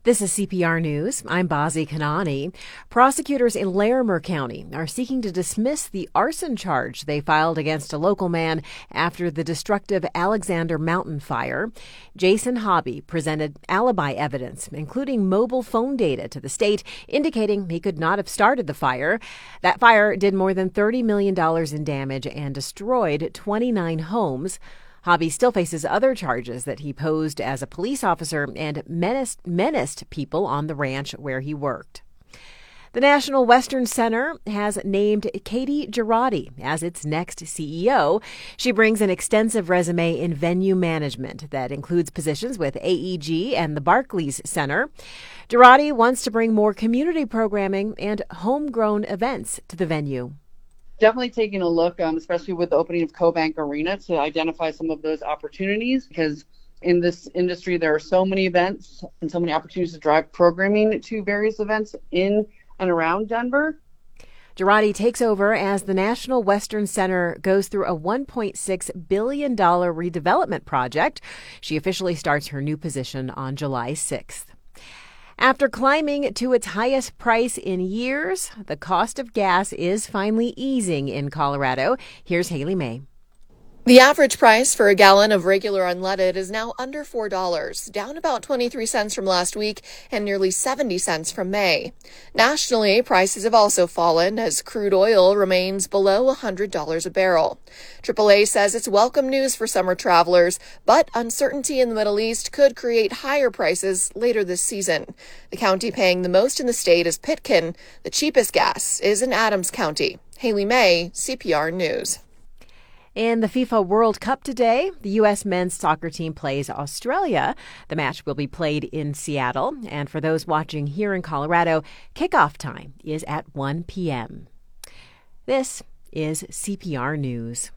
This is CPR News. I'm Bazi Kanani. Prosecutors in Larimer County are seeking to dismiss the arson charge they filed against a local man after the destructive Alexander Mountain fire. Jason Hobby presented alibi evidence, including mobile phone data, to the state, indicating he could not have started the fire. That fire did more than $30 million in damage and destroyed 29 homes. Hobby still faces other charges that he posed as a police officer and menaced people on the ranch where he worked. The National Western Center has named Katie Girardi as its next CEO. She brings an extensive resume in venue management that includes positions with AEG and the Barclays Center. Girardi wants to bring more community programming and homegrown events to the venue. Definitely taking a look, especially with the opening of CoBank Arena, to identify some of those opportunities, because in this industry there are so many events and so many opportunities to drive programming to various events in and around Denver. Girardi takes over as the National Western Center goes through a $1.6 billion redevelopment project. She officially starts her new position on July 6th. After climbing to its highest price in years, the cost of gas is finally easing in Colorado. Here's Haley May. The average price for a gallon of regular unleaded is now under $4, down about 23 cents from last week and nearly 70 cents from May. Nationally, prices have also fallen as crude oil remains below $100 a barrel. AAA says it's welcome news for summer travelers, but uncertainty in the Middle East could create higher prices later this season. The county paying the most in the state is Pitkin. The cheapest gas is in Adams County. Haley May, CPR News. In the FIFA World Cup today, the U.S. men's soccer team plays Australia. The match will be played in Seattle. And for those watching here in Colorado, kickoff time is at 1 p.m. This is CPR News.